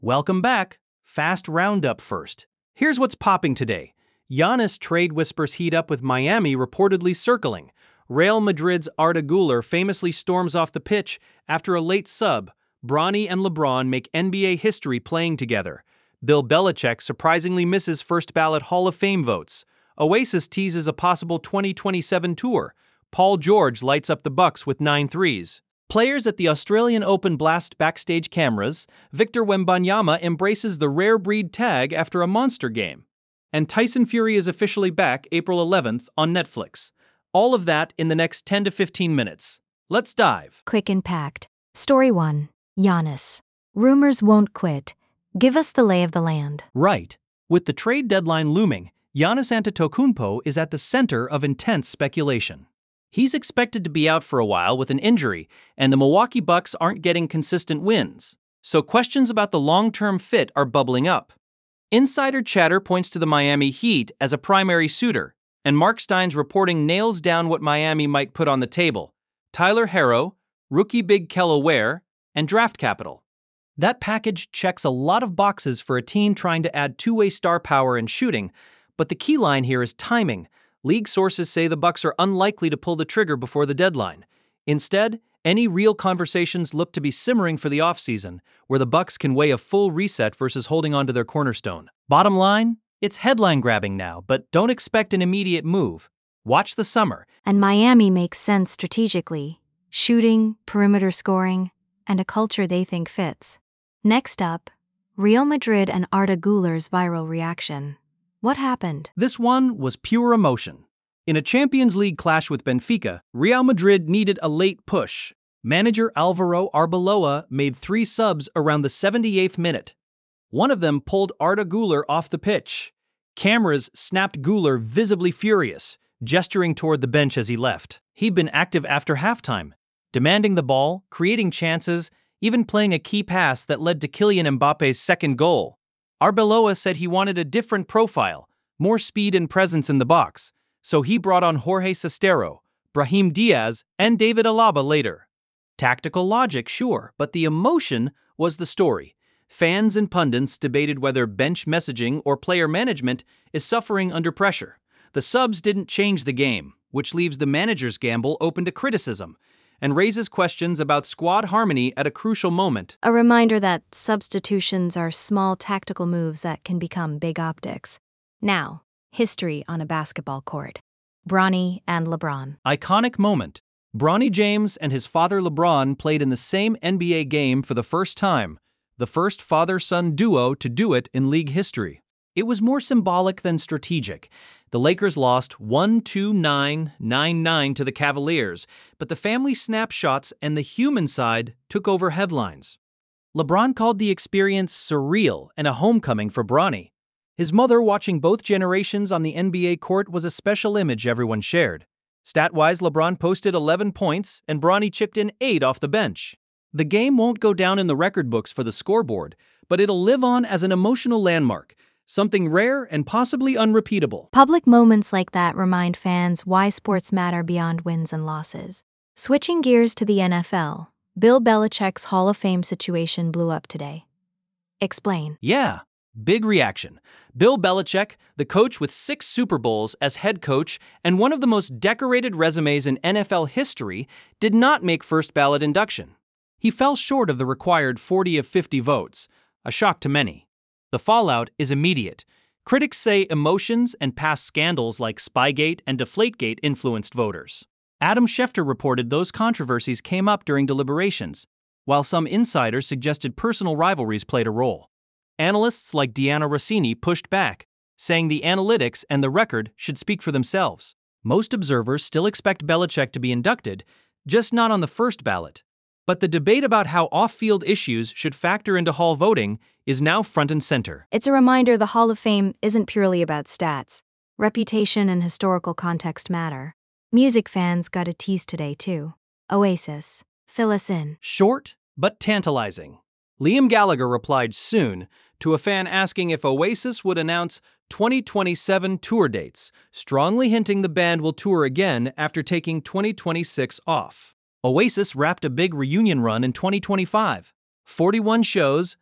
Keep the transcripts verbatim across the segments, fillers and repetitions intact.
Welcome back. Fast roundup first. Here's what's popping today. Giannis trade whispers heat up with Miami reportedly circling. Real Madrid's Arda Güler famously storms off the pitch after a late sub. Bronny and LeBron make N B A history playing together. Bill Belichick surprisingly misses first ballot Hall of Fame votes. Oasis teases a possible twenty twenty-seven tour. Paul George lights up the Bucks with nine threes. Players at the Australian Open blast backstage cameras. Victor Wembanyama embraces the rare breed tag after a monster game. And Tyson Fury is officially back April eleventh on Netflix. All of that in the next ten to fifteen minutes. Let's dive. Quick and packed. Story one. Giannis. Rumors won't quit. Give us the lay of the land. Right. With the trade deadline looming, Giannis Antetokounmpo is at the center of intense speculation. He's expected to be out for a while with an injury, and the Milwaukee Bucks aren't getting consistent wins. So questions about the long-term fit are bubbling up. Insider chatter points to the Miami Heat as a primary suitor, and Mark Stein's reporting nails down what Miami might put on the table: Tyler Herro, rookie big Kelly Ware, and draft capital. That package checks a lot of boxes for a team trying to add two-way star power and shooting, but the key line here is timing. League sources say the Bucks are unlikely to pull the trigger before the deadline. Instead, any real conversations look to be simmering for the offseason, where the Bucks can weigh a full reset versus holding on to their cornerstone. Bottom line, it's headline-grabbing now, but don't expect an immediate move. Watch the summer. And Miami makes sense strategically. Shooting, perimeter scoring, and a culture they think fits. Next up, Real Madrid and Arda Güler's viral reaction. What happened? This one was pure emotion. In a Champions League clash with Benfica, Real Madrid needed a late push. Manager Alvaro Arbeloa made three subs around the seventy-eighth minute. One of them pulled Arda Güler off the pitch. Cameras snapped Güler visibly furious, gesturing toward the bench as he left. He'd been active after halftime, demanding the ball, creating chances, even playing a key pass that led to Kylian Mbappe's second goal. Arbeloa said he wanted a different profile, more speed and presence in the box, so he brought on Jorge Sestero, Brahim Diaz, and David Alaba later. Tactical logic, sure, but the emotion was the story. Fans and pundits debated whether bench messaging or player management is suffering under pressure. The subs didn't change the game, which leaves the manager's gamble open to criticism, and raises questions about squad harmony at a crucial moment. A reminder that substitutions are small tactical moves that can become big optics. Now, history on a basketball court. Bronny and LeBron. Iconic moment. Bronny James and his father LeBron played in the same N B A game for the first time, the first father-son duo to do it in league history. It was more symbolic than strategic. The Lakers lost one two nine nine nine to the Cavaliers, but the family snapshots and the human side took over headlines. LeBron called the experience surreal and a homecoming for Bronny. His mother watching both generations on the N B A court was a special image everyone shared. Stat-wise, LeBron posted eleven points and Bronny chipped in eight off the bench. The game won't go down in the record books for the scoreboard, but it'll live on as an emotional landmark. Something rare and possibly unrepeatable. Public moments like that remind fans why sports matter beyond wins and losses. Switching gears to the N F L, Bill Belichick's Hall of Fame situation blew up today. Explain. Yeah, big reaction. Bill Belichick, the coach with six Super Bowls as head coach and one of the most decorated resumes in N F L history, did not make first ballot induction. He fell short of the required forty of fifty votes, a shock to many. The fallout is immediate. Critics say emotions and past scandals like Spygate and Deflategate influenced voters. Adam Schefter reported those controversies came up during deliberations, while some insiders suggested personal rivalries played a role. Analysts like Deanna Rossini pushed back, saying the analytics and the record should speak for themselves. Most observers still expect Belichick to be inducted, just not on the first ballot. But the debate about how off-field issues should factor into Hall voting is now front and center. It's a reminder the Hall of Fame isn't purely about stats. Reputation and historical context matter. Music fans got a tease today, too. Oasis. Fill us in. Short, but tantalizing. Liam Gallagher replied soon to a fan asking if Oasis would announce twenty twenty-seven tour dates, strongly hinting the band will tour again after taking twenty twenty-six off. Oasis wrapped a big reunion run in twenty twenty-five. forty-one shows,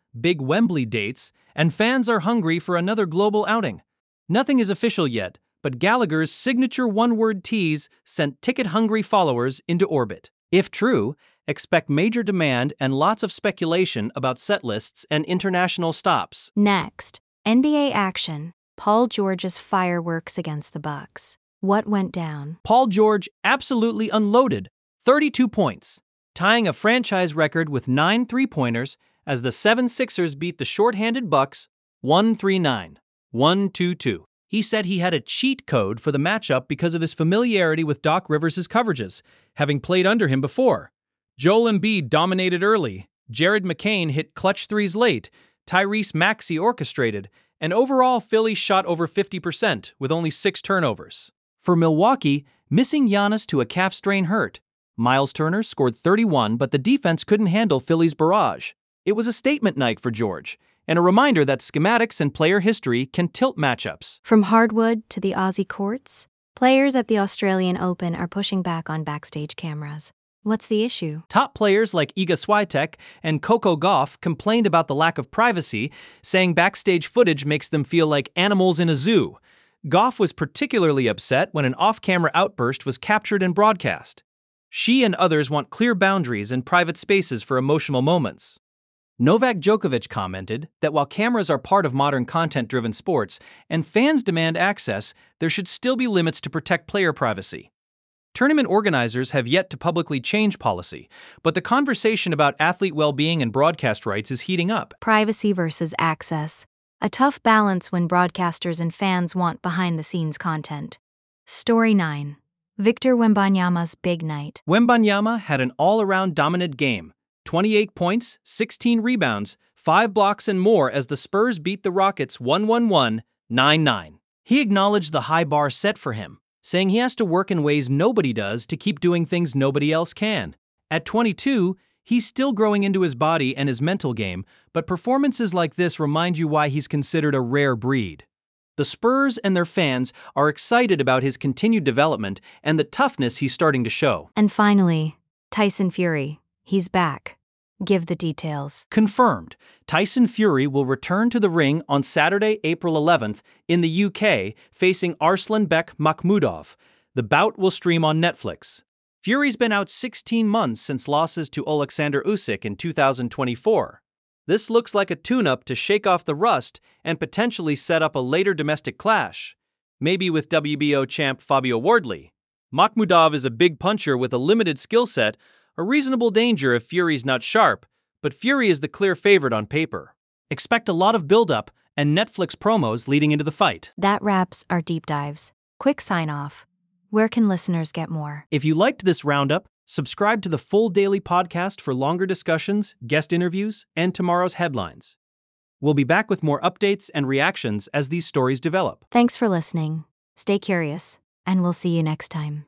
big Wembley dates, and fans are hungry for another global outing. Nothing is official yet, but Gallagher's signature one-word tease sent ticket-hungry followers into orbit. If true, expect major demand and lots of speculation about set lists and international stops. Next, N B A action. Paul George's fireworks against the Bucks. What went down? Paul George absolutely unloaded, thirty-two points, tying a franchise record with nine three-pointers as the seventy-sixers beat the short-handed Bucks one thirty-nine, one twenty-two. He said he had a cheat code for the matchup because of his familiarity with Doc Rivers' coverages, having played under him before. Joel Embiid dominated early, Jared McCain hit clutch threes late, Tyrese Maxey orchestrated, and overall Philly shot over fifty percent with only six turnovers. For Milwaukee, missing Giannis to a calf strain hurt. Miles Turner scored thirty-one, but the defense couldn't handle Philly's barrage. It was a statement night for George, and a reminder that schematics and player history can tilt matchups. From hardwood to the Aussie courts, players at the Australian Open are pushing back on backstage cameras. What's the issue? Top players like Iga Swiatek and Coco Gauff complained about the lack of privacy, saying backstage footage makes them feel like animals in a zoo. Gauff was particularly upset when an off-camera outburst was captured and broadcast. She and others want clear boundaries and private spaces for emotional moments. Novak Djokovic commented that while cameras are part of modern content-driven sports and fans demand access, there should still be limits to protect player privacy. Tournament organizers have yet to publicly change policy, but the conversation about athlete well-being and broadcast rights is heating up. Privacy versus access. A tough balance when broadcasters and fans want behind-the-scenes content. Story nine. Victor Wembanyama's big night. Wembanyama had an all-around dominant game. twenty-eight points, sixteen rebounds, five blocks and more as the Spurs beat the Rockets one eleven, nine nine. He acknowledged the high bar set for him, saying he has to work in ways nobody does to keep doing things nobody else can. At twenty-two, he's still growing into his body and his mental game, but performances like this remind you why he's considered a rare breed. The Spurs and their fans are excited about his continued development and the toughness he's starting to show. And finally, Tyson Fury. He's back. Give the details. Confirmed. Tyson Fury will return to the ring on Saturday, April eleventh in the U K, facing Arslanbek Makhmudov. The bout will stream on Netflix. Fury's been out sixteen months since losses to Oleksandr Usyk in two thousand twenty-four. This looks like a tune-up to shake off the rust and potentially set up a later domestic clash, maybe with W B O champ Fabio Wardley. Makhmudov is a big puncher with a limited skill set, a reasonable danger if Fury's not sharp, but Fury is the clear favorite on paper. Expect a lot of build-up and Netflix promos leading into the fight. That wraps our deep dives. Quick sign-off. Where can listeners get more? If you liked this roundup, subscribe to the full daily podcast for longer discussions, guest interviews, and tomorrow's headlines. We'll be back with more updates and reactions as these stories develop. Thanks for listening. Stay curious, and we'll see you next time.